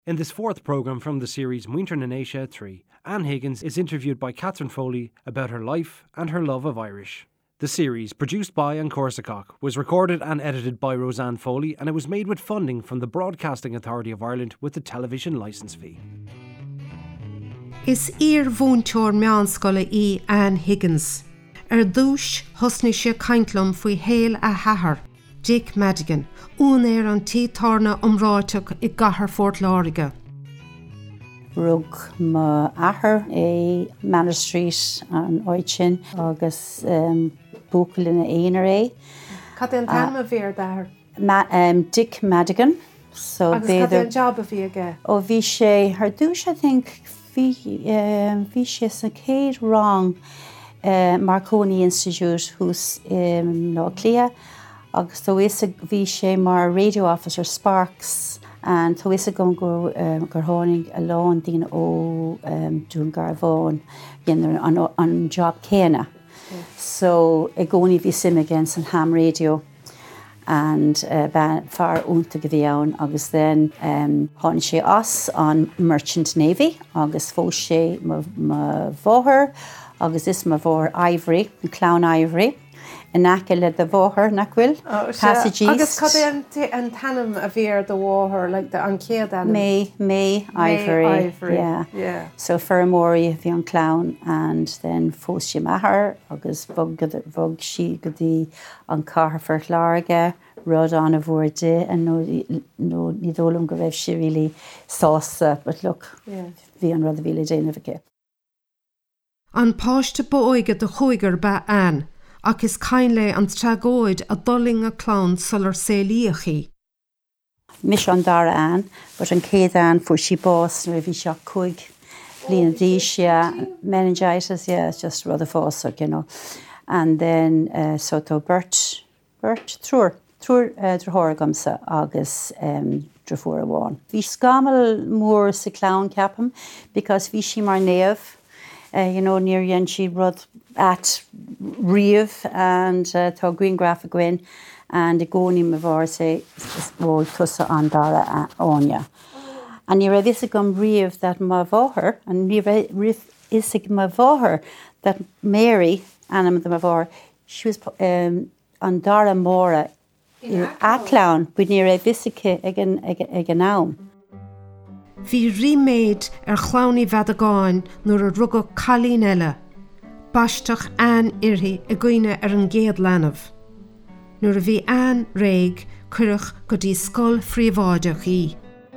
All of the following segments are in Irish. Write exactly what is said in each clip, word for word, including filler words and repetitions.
In this fourth programme from the series Muintir na Naoise three, Anne Higgins is interviewed by Catherine Foley about her life and her love of Irish. The series, produced by An Corsacock, was recorded and edited by Roseanne Foley, and it was made with funding from the Broadcasting Authority of Ireland with the television licence fee. Is ír bhúnteoir meánscoile í Anne Higgins. Ar dúis thosna sé caintlim faoi héal a thathar, Dick Madigan, ún éir an títarna umráiteach I gcathair Fort Láirge. Rug ma ahar é Manor Street an Oichin agus um, búcail in éonar é. Cad an tam a bhíar d'ahar? Ma, um, Dick Madigan. So agus cad an job a bhí aige? Oh, bhí sé, her dúis, I think, bhí um, sé sa céad rang uh, Marconi Institute who's um, Lá Clia. Agus tá is bhí sé mar radio officer Sparks and tá is gom gur um, gur tháinig a lán dín ó um, dún Garvón dhéanamh an, an job céine. Yeah. So I gcónaí bhí sim against an ham radio and uh, ban far únta go bhí ann agus then um, tháinig sé as an Merchant Navy agus fós sé ma, ma bhóthar agus is ma bhóthar Ivory, an Clown Ivory. In acha le the bhóthar nachfuil, Passage East. Agus cad an tanam a bhíar the bhóthar, like the an céad anam? May, May, Ivory. May, Ivory, yeah. yeah. So Ferramori bhí an Clown and then fós sé maithar agus bhog si go dtí an Cathair Fort Láirge, rud an a bhór de and no, no ní dólam go bheith si really sása, but look, yeah. Bhí an rud a bhíle déanamh aici. An páiste bóige de chuigar ba Anne. Ach is cainle an tragóid a doling a clown solar céilíochaí. Mis an dara Anne, but an céad Anne for she boss na bhí seach chuig bliana díos, yeah, meningitis, yeah, it's just rather fósach, you know. And then uh, so to Bert, Bert, trúr, trúr uh, drthóragamsa agus um, drafúra bháin. Bhí scamal mór sa clown capam because bhí si mar néamh. Uh, you know, near yen she rud at Reeve and uh, tá Green Graphic Gwyn and the goni mavar say well tusa andara onya. And near this gum Reeve that mavar and near Reeve is mavar that Mary Anna the mavar she was um andara mora in Atlown with near a visike again again now. Bhí riméid ar chlánaí bheadagáin nuair a rugad chalín eile, baisteach Anne irthaí a gcuine ar an gcéad leanamh. Nuair a bhí Anne réig cuireadh go dtí scoil phríomháideach í.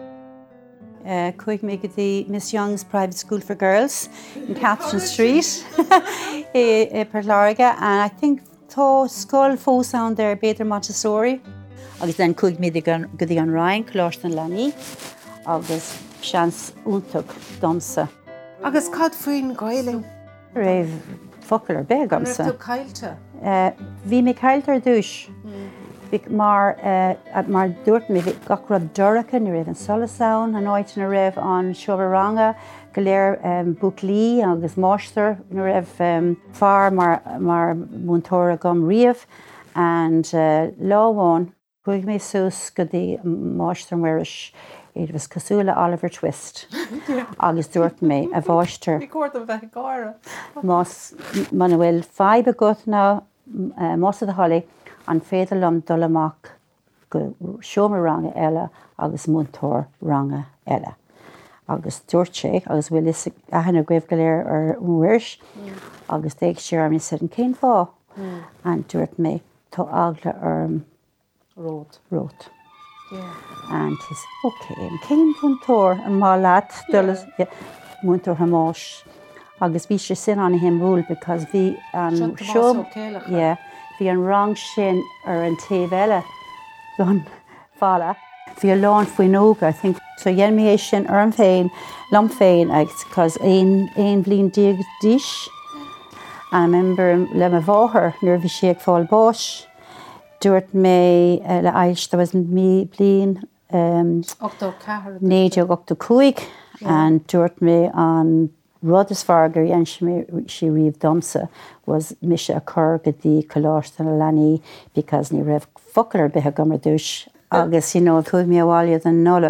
Uh, Cuig me go dtí Miss Young's Private School for Girls in Catherine Street, in Port Láirge, and I think tá scoil fósán there Beidir Montessori. Agus then cuig me go dtí an Ryan, Coláiste an Lani, agus seans úntach domsa. Agus cad faoin gailing? Raibh focail ar beh domsa. Raibh tú cailte? Bhí mé cailte ar dúis. Mar mar dúirt mé bhí gach rud duracha ní raibh an solasán an áit na raibh an Seobaranga go léir Buclí agus Máistar na raibh um, far mar mar múntóra gom riamh and uh, láháin chuig mé sús go dtí Máistar muiris. It was Casula Oliver Twist. Yeah. Agus dúirt mé a bháistar. Ní cuairt a bheith gáire. Más mana bhfuil five agat ná más a holly an féidir lom dul amach go seomar ranga eile agus múntóir ranga eile. Agus dúirt sé agus bhfuil is ahanana gaibh go léir ar uairis agus déag séar mé said an céin fá an dúirt mé tá agla ar Ród. Ród. Yeah. And he said, okay, and came from Tor and Malat, Dulles, Munter Hamosh. Agus bhí sé sin an him rule because bhí an show, yeah, bhí an wrong shin ar an taobh eile don fala. Bhí a lán faoin óga, I think. So dhéan mé é sin ar an féin, lom féin, because ein ein blin díag díis. And I remember le ma bháthar, nuair bhí sé ag fáil báis. Dúirt mé le aish there was mí blian um néideag ochta cuaig and dúirt mé an rud is fargar and she she riamh domsa was mise a cur go dtí Coláiste na Lani because ní raibh focail ar bithe gomar dúis agus you know chuig mé bháile an nullag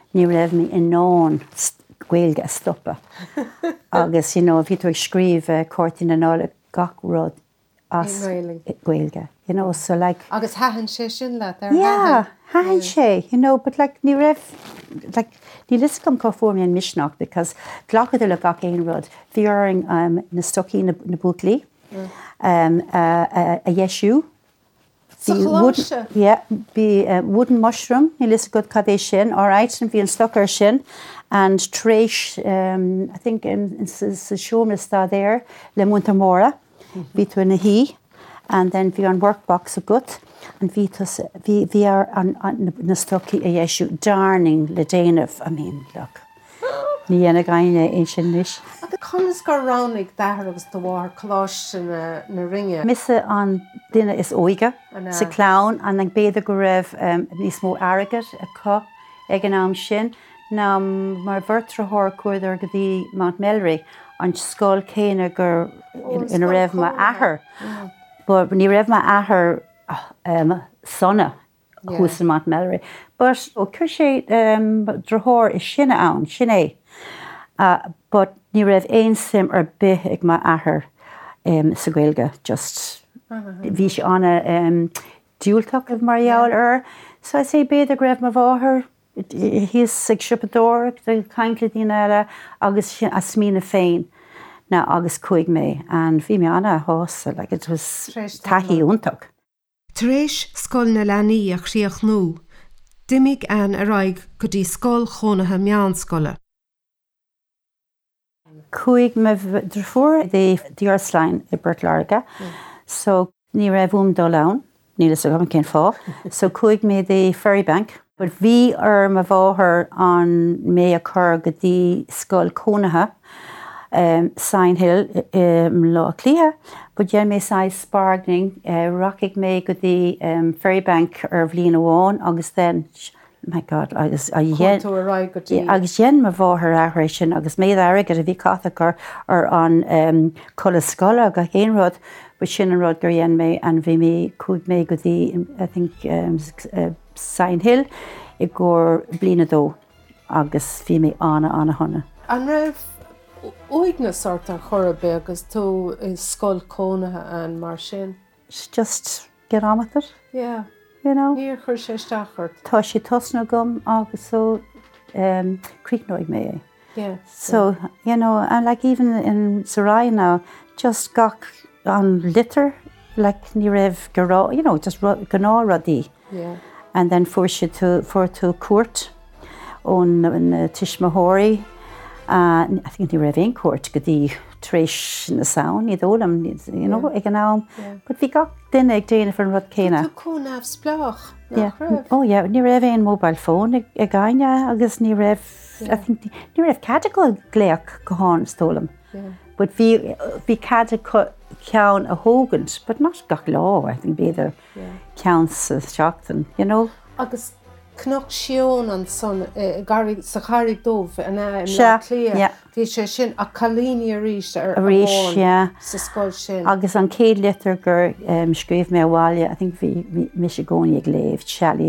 ní raibh mi inón Gaeilge stoppa. Agus, you know, bhí tú scríomh uh, cortin an ála gach rud as Gaeilge. You know, so like... Agus hahan sé sin le? Yeah, hahan sé, you know, but like, ní raibh, like, ní liscom conformi an misnach, because glachad le gach ein rud, bhí oring um, na stocí na, na bútlí, mm. um, uh, uh, a yeshu, Wooden, yeah, be uh, wooden mushroom. He lists good kadé shin. All right, and be in stucker shin, and trash. Um, I think in in the show me sta there le Montemora, be to in a he, and then be on workbox of good, and be to be we are on on the stocky a yeshu darning le Danev. I mean, look. Ní ana gaine é sin níos. A the conas go ránig dahar agus do war closh na na ringe. Missa an dinner is oiga, sa clown, and like beidir go raibh um, níos mó airgad a co ag an am sin. Ná mar bhirtra thóir cuaidir go dtí Mount Melry an scoil céine gur in a raibh ma athair. But ní raibh ma athair um, sonna chus in Mount Melry. But ó cur sé um, drothóir is sinna ann, sin é. Uh, but ní raibh ein sim ar bith ag ma athair um, sa Gaeilge, just bhí sé anna um, dúilteach of Mariaal ar. So I say beidir raibh ma bháthar, hís ag sipadóir, the caintla dína eile, agus a smína féin, na agus cuaig mé, and bhí me anna hósa, like it was taithí úntaach. Tréis scoil na leanaí a chríoch nó, dimig an a raig go dtí scoil chonatha meán scoile. Cuaig me drfuair the Diorslein i Bertlarga, mm. so ní raibh um dó lán, ní leis agam cén fá, so cuaig me the ferry bank, but bhí ar ma bháthar an mé a chur go dtí scoil chonatha um, Sign Hill um, lá clíthe, but dhéan mé sa spargning, uh, rockig mé go dtí um, ferry bank ar bhliain amháin, agus then my God, agus a yen agus yen ma bháthar ahra sin agus méad airgad a bhí cathachar ar an um, cola scola go héanrod, but sin an rod gur yen mé an bhí mé cúig mé go dtí, I think, um, uh, Sign Hill i ggur blina dó agus bhí mé anna anna honna. An raibh oigna sort a chorbe agus tú is scoil chonatha an mar sin? Just get on with it. Yeah. You know? Níor chuir sé stachart. Tá sé tosna gom agus so um, creeknoig mé. Yeah. So, yeah. You know, and like even in Sarai now, just gach on litter, like ní raibh gorá, you know, just gná radí. Yeah. And then for she to for to court on in uh, Tishmahori. Uh, I think ní raibh ein court go dtí tréis na saon, ní dólam, you know, ag an am. But bhí gach duine ag déanamh an rud céine. Tú cúnamh splach nach raibh? Oh, yeah, ní raibh ein mobile phone ag gaine agus ní raibh, I think, ní raibh cadagal gléach go háin stólam. But bhí bhí cadagal ceann a hógant, but not gach lá, I think, beidir ceann sa seachtain, you know. Agus Knoch sión an son garig sa charig dómh an a clia. Bhí sé sin a chalíní a ríist ar a bháin sa scoil sin. Agus an céad litir gur um, scríomh mé bháile, I think bhí mi sé gcónaí ag léamh,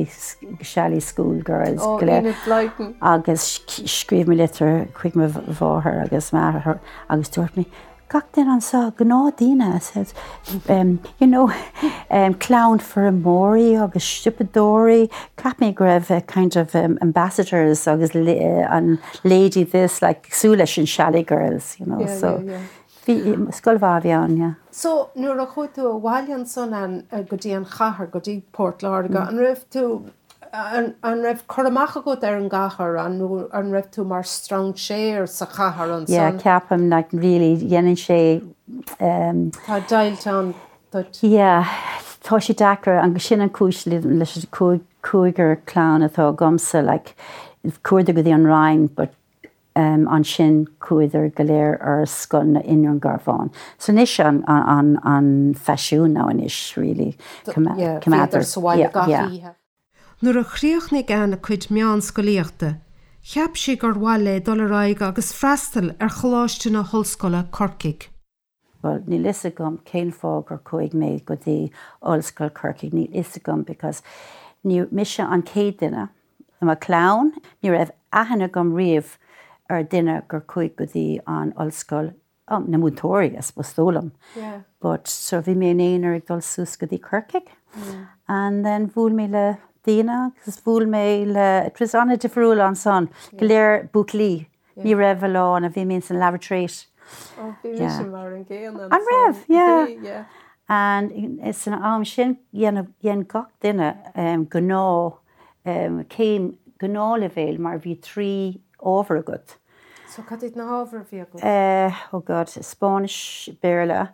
Shelley School Girls. Oh, Enid Blyton. Agus scríomh mé litir chuig me bháthar agus mar agus dúirt mé, gach den an sa gná dína, says, um, you know, um, clown for a Mori, agus Stipadori, cap me grev uh, kind of um, ambassadors, agus uh, and lady this, like Sulish and Shally Girls, you know, yeah, so. Yeah, yeah. Skolvavian, yeah. So, nuair a chuid tú a bhaileann son an uh, go dtí an chathair, go dtí Port Larga, mm. an raibh tú an an raibh choramach go ar an gachar an an raibh tú mar strong sé ar sa chathair an son. Yeah, ceapam like really dhéanann sé um Tá dailteán dut. Yeah, tá sé dachar an go sin an cúis leis cúigar clown atá gomsa like cuairde go dtí an Rhine, but um an sin cuaidir go léir ar scoil na Innion Garván. So níos an an an fashiún now inis really come yeah, come out there. Yeah, yeah. Nuair a chríochnig an a chuid meán scoilíochta, cheap sí gur bhile dul raig agus freistal ar choláiste na hoscoile Corcaigh. Well, ní lisa gom céin fág gur chuig méid go dtí ollscoil Corcaigh, ní lisa gom because ní mise an céad duine I'm a clown, ní raibh aithne gom riamh ar duine gur chuig go dtí an ollscoil oh, na mútóirí as bostólam. Yeah. But so bhí mé éonar ag dul sús go dtí Kirkic. Mm. And then bhúil mé le Dina, agus bhúil mé le, it was anna difriúil an son, go léir Buachlí, ní raibh lá a bhí mé san labhartréit. Oh, bhí mé sin mar an géan an An raibh, yeah. yeah. And is an am sin dhéan gach duine um, go ná um, céim go ná le bhéil mar bhí trí ábhar agat. So cad it na ábhar bhí agat? Uh, oh God, Spanish béarla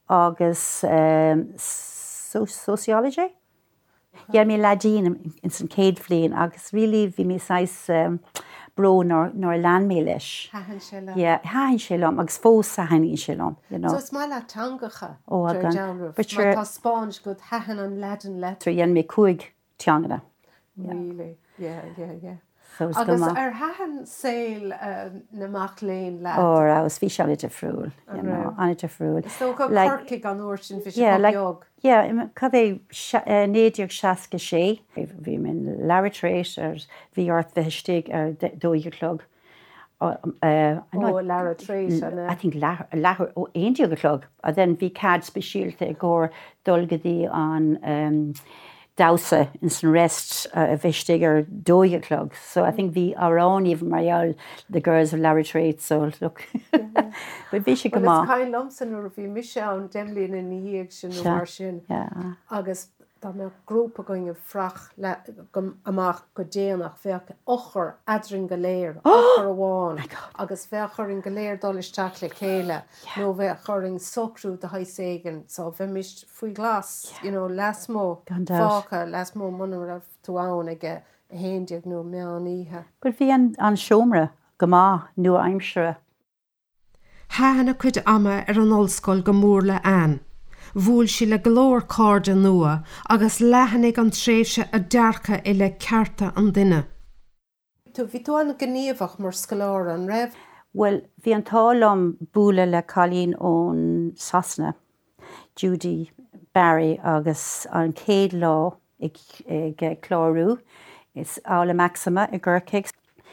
agus um, so, sociology. Dhéan mé ladín in san céad bhliain agus rilí bhí mé sais um, bro nor nor lean mé leis. Hahan sé lom. Yeah, hahan sé lom agus fós hahan sé lom, you know. So it's má le tangacha. Oh, dre agan. Downroof. But Mar sure- tá Spáinne go hahan an ledan let. Tro dhéan mé cuaig teangana. Really? Yeah, yeah, yeah. So it's Agus go ar hahan saoil um, na Mac Lane lad. Or I was bhí se anna difriúil, you An know, raibh. anna difriúil. So go like- Kirkic an uair sin bhí Yeah, sé like, beag. yeah, im- cad é néideag seaca sé, bhí min labhartréit ar bhí ort bheithistigh ar dóighclog. Uh, uh, Oh, Lara Trace. I think lehar ó éondiaglog, a then bhí cad speisialta i gcóir dulgadí an um, dausa in san rest uh, a bheithistigh ar dóighclog. So I think bhí arán even marial the girls of Lara Trace, so look. But bhí sé go Well, má. it's caiin lomsan nuair a bhí mise an demlíonn in íag sin nó mar sin. Yeah. Agus tá mé grúpa going frach le go amach go déanach bheith ochar adrin go léir, ochar amháin, agus bheith churing go léir dul isteach le chéile, nó bheith churing socrú de haiségan, so bheith mis faoi glas, you know, les mó Gandát. fácha, les mó muna rah tú ann ag a héindiag nó meán ihe. But bhí an, an siomra go má nua aimsere. Háhanna cuid ama ar an ollscoil go mór le an. Bhúil si le glór cáde nua agus lehannig an tréimhse a dearcha i le cearta an duine. Tú bhí tú an gníomhach mar scoláir an raibh? Well, bhí an tálam búla le Colleen ón Sasna, Judy Barry agus an céad lá ag, ag chlárú, is Aula Maxima i Gurkic.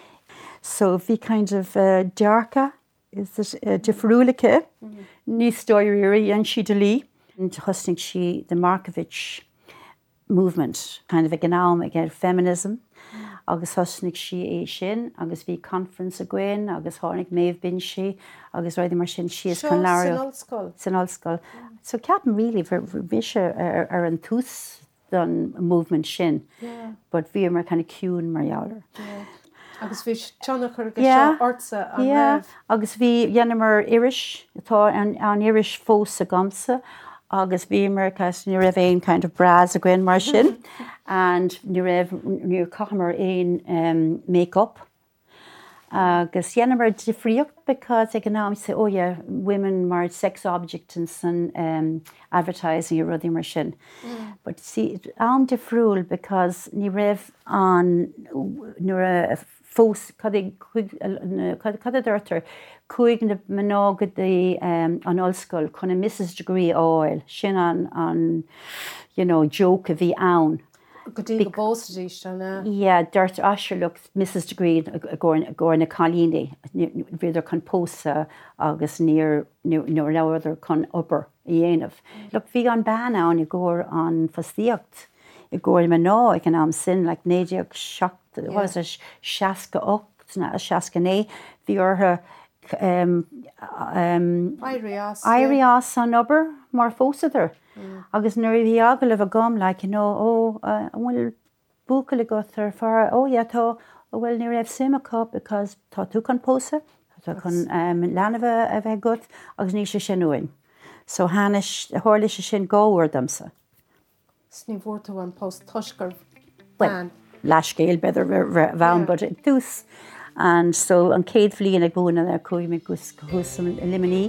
So bhí kind of uh, dearcha, is it uh, difriúlacha, ní stoirí an si de lí. And hosting she the Markovich movement, kind of a gnám again feminism. Mm. Agus hosting she é sin, agus bhí conference a gwein, agus hánig méh bin si, agus roidir mar sin si is Seo con san láir. ollscoil. San ollscoil. So ceapan really bhí se ar, ar an tús don movement sin, Yeah. but bhí mar kind of cún marialler. Yeah. Agus bhí teannachar go Yeah. seo orsa an Yeah, raibh. agus bhí dhéanamar irish, atá an, an irish fós a gamsa, agus bhí mar cos ní raibh éon kind of bras a gwein mar sin, and ní raibh ní cochamar éon um, make-up. Agus dhéanamar difríocht because ag an nám say, oh yeah, women mar sex object in san um, advertising a rudí mar sin. Mm. But see, am difriúil because ní raibh an nuair a fós cad a dúirtar chuig na mnágad um, an ollscoil chun a Missus Degree áil sin an, an you know, joke a bhí ann. Go dtí go bósadí sena. Yeah, dúirt asir look Missus Degree a gcóir na Colleen bhíidir chun pósa agus níor leabhar chun obair i dhéanamh. Look, bhí an ban ann i gcóir an fastíocht i gcóir me ná ag an am sin le néideag seach was a seaca ocht na a seaca né bhí ortha um, um, Irias. Irias an obair mar fósadar. Mm. Agus nuair bhí aga le bh gom like, you know, oh, uh, bhfuil búca le goth ar far, oh, yeah, tá, oh, well, ní raibh simachá because tá tú chun pósa, tá chun um, leanamh a bheith gut, agus ní sé sin uain. So hána háirla sé sin gáhar damsa. Sní bhórtú an post tuisgur Well, ban. leiscéil beidir bhean, but it dús. And so an céad bhliain ag búna ar chuig me gus gus an liminí.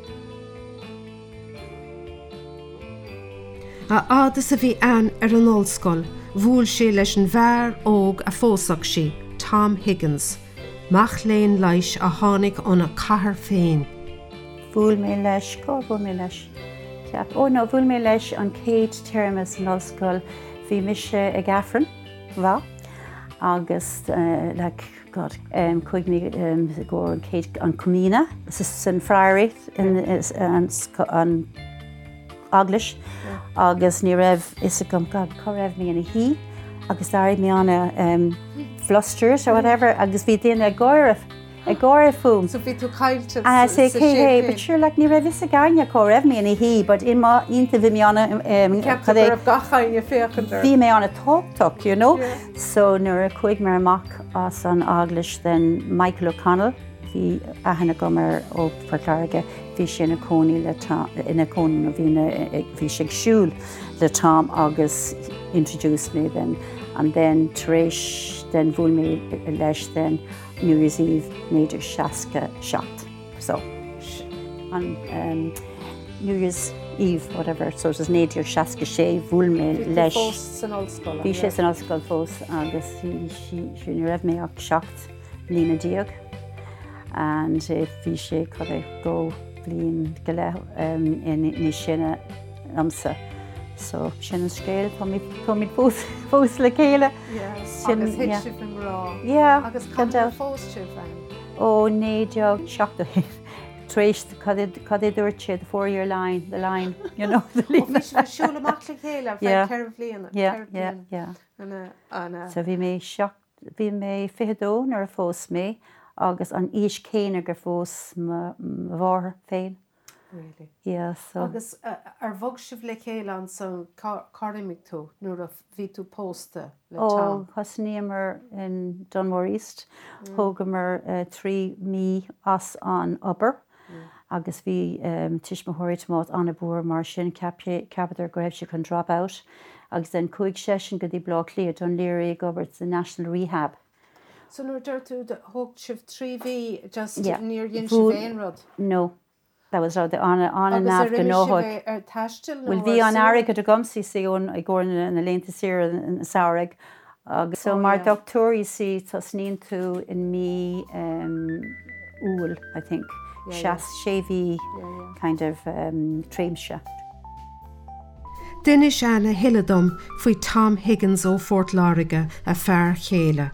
A ádas a bhí an ar an ollscoil, bhúil sé leis an bhear óg a fósach sí, Tom Higgins. Mach léon leis a tháinig óna cathair féin. Bhúil mé leis, có bhúil mé leis. Ó nó bhúil mé leis an céad termas an ollscoil bhí mise ag Afran, bhá. Agus, uh, like, God, um, coig me um, go an Kate an Cumina, San Friary in an an Aglish, yeah. Agus ní raibh is a gum God, co raibh me in a he, agus darid me on a um, flusters or whatever, agus bhí daine a goirh, a goirh fum. So bhí tú caiilte. And I say, hey, hey, but sure, like ní raibh is a gaine co raibh me in a he, but in ma inta bhí me on a um, Kept a raibh gachaine féchandar. Bhí me on a talk talk, you know. Yeah. So nuair a chuig mar amach as an Aglish, then Michael O'Connell, hí ahanana gomer ó Portlarga, hí sé ina cónaí le Tom, ina cónaí bhí hí sé siúil le Tom agus introduced me then, and then Trish, then bhfuil me leis then New Year's Eve Major Shaska shot. So on um, New Year's Eve, whatever, so it was Nadir Shaska sé bhfuil me leis. Bhí sé san ollscoil fós agus sí ní raibh mé ach seacht lína díag. And if bhí sé cad go bliain go le um, in ní sinna amsa. So sin an scéil tá mí fós le céile. Agus hit si fan rá. Yeah. Agus cadal fós si fan. Ó néideag seachta. Tréis cad é dúirt sé the four-year line, the line, you know. Ó bhí si siúil amach le céile, Yeah. ceir bliana. Yeah, yeah, yeah. Anna, anna. So bhí mé seach, bhí mé fihidó nar a fós mé, agus an ís céine gur fós ma bhár féin. Really? Yeah, so. Agus uh, ar bhog sibh le céile an san carimic tú, nuair a bhí tú pósta le Oh, Tom. has níamar in Dunmore East, thógamar uh, trí mí as an obair, agus bhí um, tuismothirí mót anna búr mar sin capitar go raibh sé chun drop out, agus den cúig session go dtí blá clia don léirí gobert the National Rehab. So nuair dúirt tú de thóg sibh trí bhí just Yeah. níor dhéon Bhú- si bhéon rud. No, that was rád anna anna nav go Agus nóthag. ar taistil Well, bhí an airigh go gomsaí saón ag gcóir na lénta siar in saoraigh. Agus so Oh, mar yeah. doctóí sí tá sníon tú in mí um, úil, I think. Yeah, Seas séhí Yeah, yeah. kind of um, tréimse. Duine seanna hiiledom faoi Tom Higgins ó Fort Láirge a fearr chéile.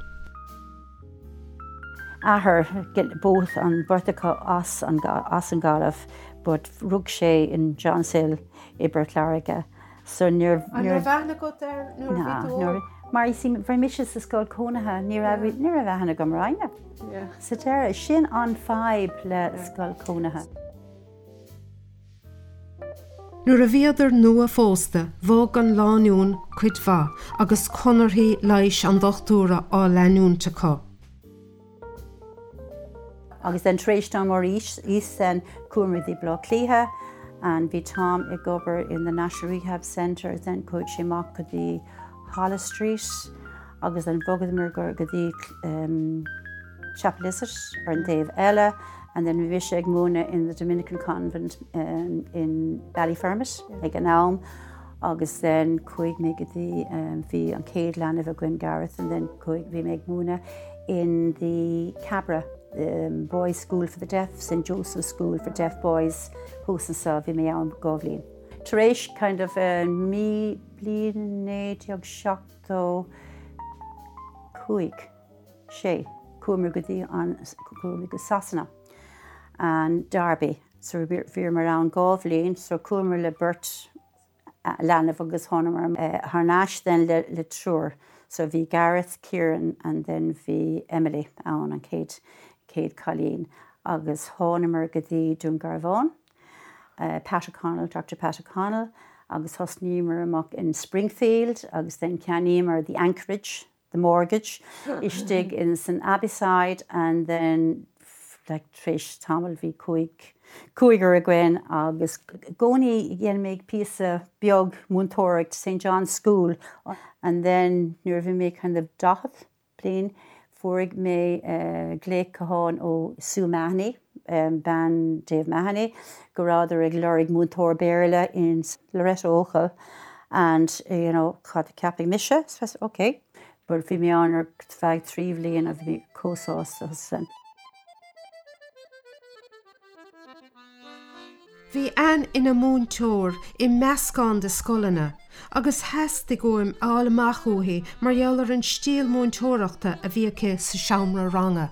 Ahar get both an Bertha as an as an Galaf, but rug sé in Johnshill i Bertlarige. So near An near ar bhena go ar nuair na bhí tú near mar sí very much is sscoil Conatha ní ra ní ra bhehanna go mráine. Yeah. Sa deire sin an five le sscoil Conatha. Nuair a bhíadidir nua fósta, bhóg an lániún chuid bha agus conarthaí leis an dochtúra á leanúnta có. Agus den tréis Tom or East East then cúmra dí blá clíthe, and bhí Tom ag gobar in the National Rehab Centre, then coach sé mac go dtí Hollis Street, agus an bogad mar go go dtí um, Chapel Iset or an Dave Ella, and then bhí sé ag múna in the Dominican Convent um, in Ballyfermot, ag an Alm, agus then chuig mé go dtí um, bhí an céad leanna bh Gwyn Gareth, and then chuig bhí mé ag múna in the Cabra um, Boys School for the Deaf, Saint Joseph School for Deaf Boys, Húsansa bhí mé an Govlín. Taréis kind of uh, mí blian néideag seachtó chuig sé cúmar go dtí an cúmar go Sasana and Derby. So bhí mar an Govlín, so cúmar le Bert uh, leanamh agus honamar uh, Harnash then le, le Trúr. So bhí Gareth, Kieran, and then bhí Emily ann an Kate, Kate Colleen, agus honamar go dtí Dungarvan, uh, Pat O'Connell, Doctor Pat O'Connell, agus hosnímar amach in Springfield, agus then ceanímar the Anchorage, the Mortgage, istig in Saint Abbyside, and then like Trish Tamil bhí cuaig Cuigar a gwen agus goni yen make piece of biog muntoric to Saint John's School, and then nerve me kind of doth plain for me uh, Glake Cahan o Sue Mahoney, um, ban Dave Mahoney, go rather a glorig muntor berla in Loretta Ochel, and uh, you know caught capping Misha, so okay, but if me honor fag three and of me co-sauce son. Bhí an ina múntóir i meascán de scolanna, Agus heasta goim ála machúthaí mar dheallar an stíl múntóireachta a bhíocha sa seomra ranga.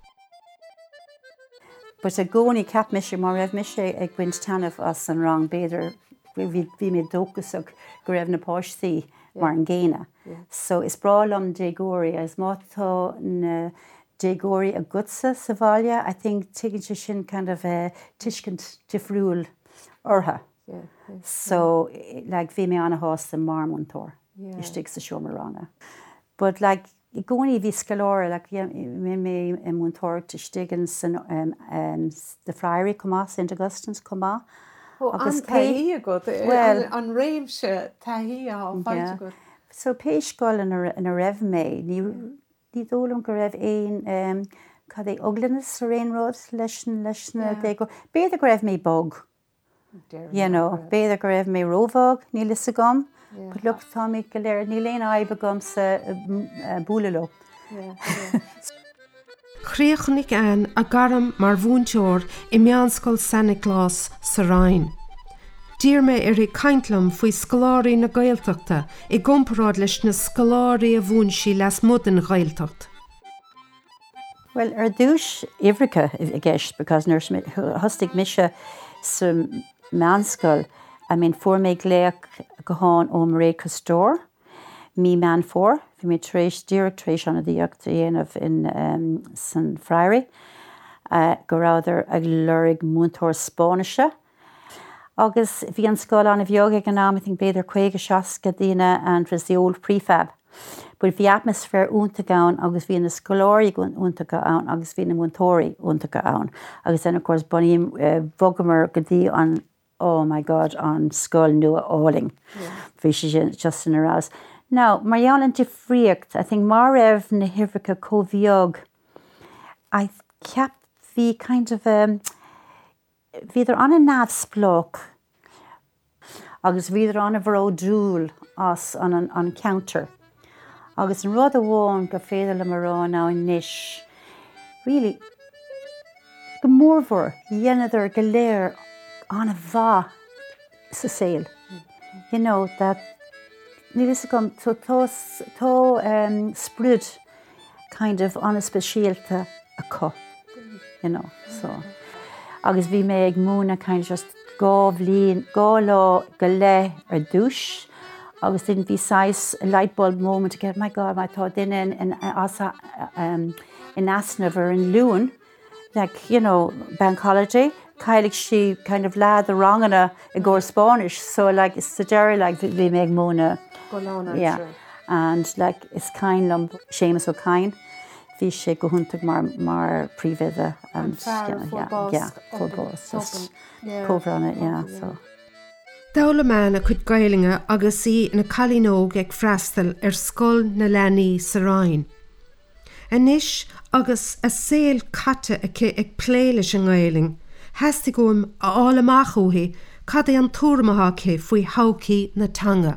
But a gcónaí cap mis sé mar raibh mis sé ag buint tanmh as an rang beidir bhí mé dóchasach go raibh na páistí mar an ggéine. So is bralam dégóirí as mátá na dégóirí a gutsa sa bhaile, I think tuigeann sé sin kind of uh, tuiscint difriúil ortha. Yeah, yeah, so yeah. Like bhí mé anna hásta mar múntóir istigh sa seomra ranga. But like I gcónaí bhí scaláire like mé mé i múntóir tuistigeann san um, um, the Friary comá, Saint Augustine's comá. Oh, an taí a go, well, an réimse taí a fáilte go. So péiscáil in a raibh mé, ní ní dólam go raibh éon um, cad é oglanas sa réonród leis leis na déagó. Béidir go raibh mé bog. You know, béidir go raibh mé róbhag ní lis a gom, but look tá mé go léir ní léon aibe gom sa búlaló. Chríochanig an a garam mar bhúnteoir I meánscoil Santa Claus sa Rhein. Dír mé ar I caintlam faoi scoláirí na Gaeltachta I gcomparáid leis na scoláirí a bhún sí leis mud an Gaeltacht. Well, ar dúis Ivrica I gceist, because nuair thustig mise sa meánscoil, I mean, fuair mé gléach go háin ó Mairead Costóir, mí meán fór, bhí mé tréis díreach tréis anna díocht dhéanamh in um, San Friary, uh, go ráidir ag lurig múntóir Spáinise. Agus bhí an scáil anna bheog ag an am, I think béidir chuige seasca daoine and was the old prefab. But bhí atmosfér úntacha ann, agus bhí na scoláirí úntacha ann, agus bhí na múntóirí úntacha ann. Agus then, of course, bunaím uh, bhogamar go dtí an, oh my God, an scáil nua áling. Bhí sé just in a rás. Now, mar dhealann difríocht, I think mar raibh na hifrica cóbheog, I ceap bhí kind of, um, bhíidir an a nád splóch, agus bhíidir an a bhró drúil as an an, an counter. Agus an rud a bháin go féidir le marrá ná in níis, really, go mórmhór dhéanaidir go léir an a bhá sa saoil. You know, that ní is gom tó tó um, sprúd kind of an a speisialta a có, you know, so. Agus bhí mé ag múna kind of just gá bhlíon, gá lá go le ar dúis, agus didn't bhí sais a light bulb moment to get, my God, my thought in in in asa um in Asnaver in Lewin, like, you know, bank holiday, Kylie she kind of lad the wrong and a go Spanish, so like it's the Jerry like we make Mona, yeah, sure. And like it's kind of Seamus O'Kine. Bhí sé go huntach mar mar príomhide and yeah, yeah, full boss, just cover on it, yeah, so. Dála mána chud Gaelinge agus í na Calínóg ag freastal ar scoil na leanaí sa Rhein. Anis agus a saoil caite aici ag plé leis an Gaeling, heasta gom a ála machúthaí cad é an túramacha faoi hacaí na tanga.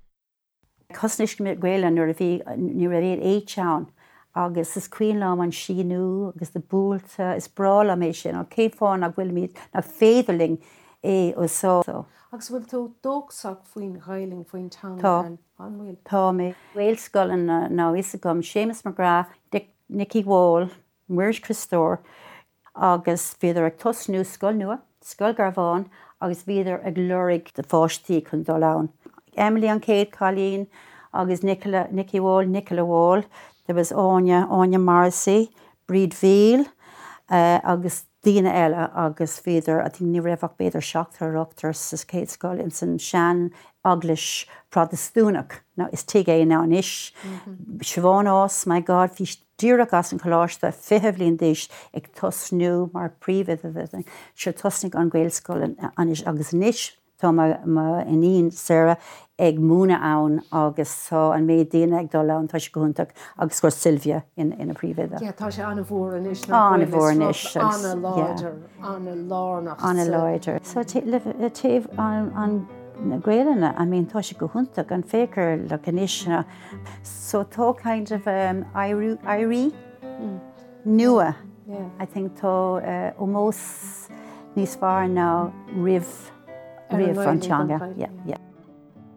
Cosnis go mbeadh Gaeilge nuair a bhí nuair a bhí éiteann, agus is cuiinlám an síú agus de búlta is brála mé sin ó cé fáin a bhfuil míad nach féidirling é ó só. Agus bhfuil tú dógsach faoin Gaeling faoin tanga an bhfuil. Tá mé Gaelscoil an ná is gom Seamus McGrath, Nicky Wall, Mairead Costóir, agus bhíidir ag tosnú scoil nua, scoil Garbháin, agus bhíidir ag lurig de fáistí chun dó lán. Emily an Céad Colleen, agus Nicola, Nicky Wall, Nicola Wall, there was Anya, Anya Morrissey, Breed Veal, uh, agus Dina Ella, agus bhíidir, I think ní raibh beidir seachtar rochtar sa Céad Scoil in san Sean Aglish Protestúnach. Now, is tig é ná inis. Siobhan Os, my God, bhí díreach as an choláiste fiche bhliain d'aois ag tosnú mar príomhide, se tosnig an Gaelscoil anis agus níis. Tá ma in íon Sarah ag múna ann agus tá an méid daine ag dó lán tá sé go huntach agus go Sylvia in in a príomhide. Yeah, tá sé anna bhór inis. Anna bhór inis. Anna láidir, anna lárnach. Anna láidir. So taobh an an na Gaeilge, I mean, tá sé go huntach an féicear le inis. So tá kind of um, Irie nua. Yeah. I think tá uh, almost níos fearr ná rih Riamh fan teanga, yeah, yeah.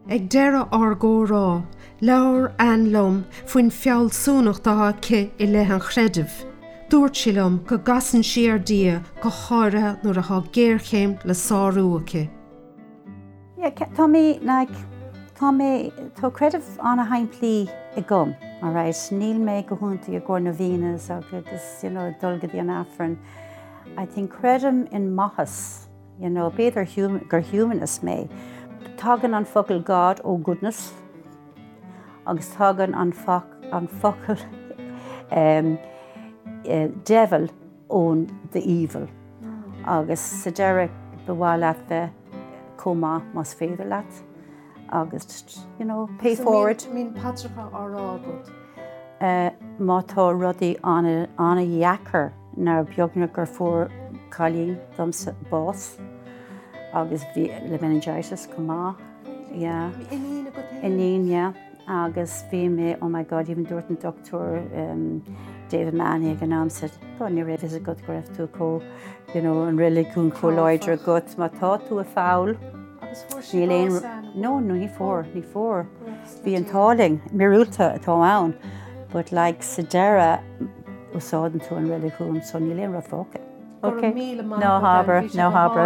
Ag deire argó rá, leabhar an lom faoin feall súnach dá ce I leith an chreidimh. Dúirt sí lom go gasan siar dia go cháirithe nuair a há géirchéim le sáúacha. Yeah, tá mé like tá mé tá credibh anna haimplí I gom, all right. Níl mé go húntaí a gcóir na Vínas agus, you know, dulgad an affran. I think credim in mahas, you know, beidir human, gur humanist mé. Tagan an focal God, oh goodness, agus tagan an, foc, an focal um, uh, devil, own the evil. Mm. Agus sa derek bhá the coma mas féidir leat. Agus, you know, pay so forward. Mean Patricia are all good. Uh, má tá rudaí anna anna dhheachar nar beagna gur fuór cailín domsa bás. Agus bhí le meningitis cumá. Yeah. Inín a go Inín, yeah. Agus bhí mé, oh my God, even dúirt an doctor um, David Manny ag an am said, go ní raibh is a good go raibh tú có, you know, an really cún cóláidir gut, má tá tú a fáil. Agus fuór sí bás No, no, ní fór, ní fór. Bhí an táling, mirúlta atá ann. But like sa deire, úsáidan tú an really cún, so ní léon rud fóca. Okay. No haber, no haber.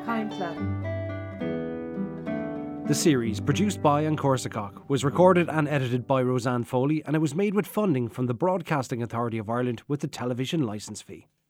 The series, produced by An Corsacach, was recorded and edited by Roseanne Foley, and it was made with funding from the Broadcasting Authority of Ireland with the television licence fee.